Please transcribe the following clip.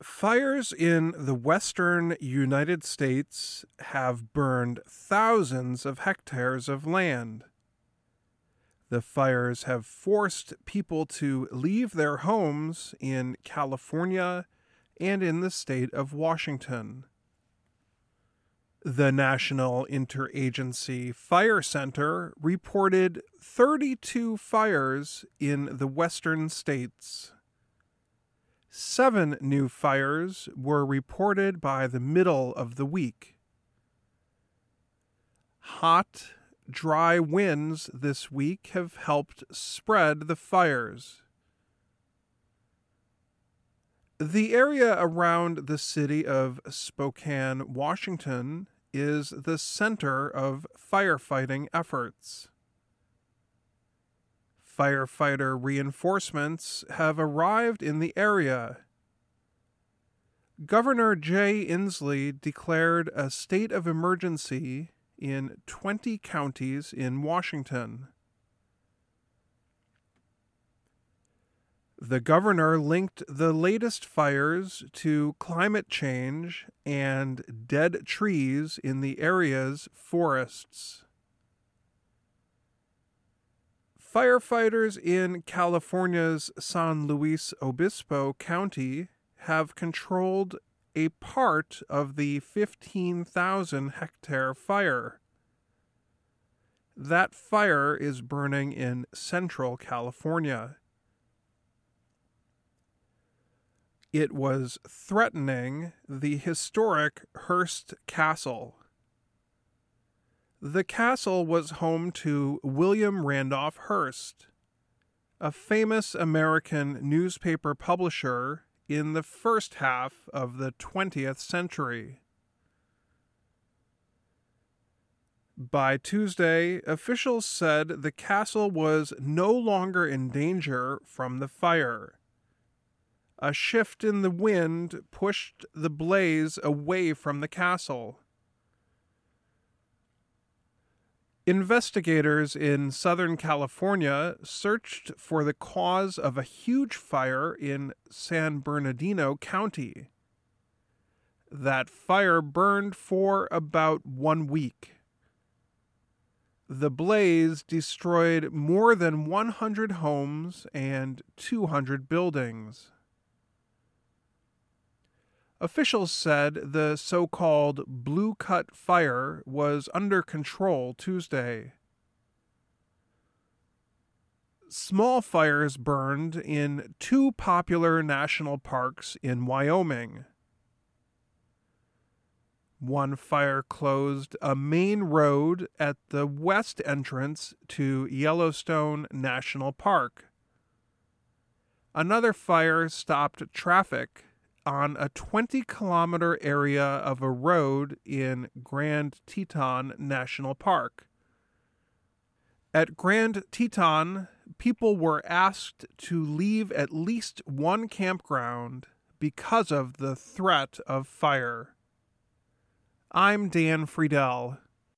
Fires in the western United States have burned thousands of hectares of land. The fires have forced people to leave their homes in California and in the state of Washington. The National Interagency Fire Center reported 32 fires in the western states. 7 new fires were reported by the middle of the week. Hot, dry winds this week have helped spread the fires. The area around the city of Spokane, Washington, is the center of firefighting efforts. Firefighter reinforcements have arrived in the area. Governor Jay Inslee declared a state of emergency in 20 counties in Washington. The governor linked the latest fires to climate change and dead trees in the area's forests. Firefighters in California's San Luis Obispo County have controlled a part of the 15,000-hectare fire. That fire is burning in central California. It was threatening the historic Hearst Castle. The castle was home to William Randolph Hearst, a famous American newspaper publisher in the first half of the 20th century. By Tuesday, officials said the castle was no longer in danger from the fire. A shift in the wind pushed the blaze away from the castle. Investigators in Southern California searched for the cause of a huge fire in San Bernardino County. That fire burned for about 1 week. The blaze destroyed more than 100 homes and 200 buildings. Officials said the so-called Blue Cut fire was under control Tuesday. Small fires burned in 2 popular national parks in Wyoming. One fire closed a main road at the west entrance to Yellowstone National Park. Another fire stopped traffic on a 20-kilometer area of a road in Grand Teton National Park. At Grand Teton, people were asked to leave at least one campground because of the threat of fire. I'm Dan Friedel.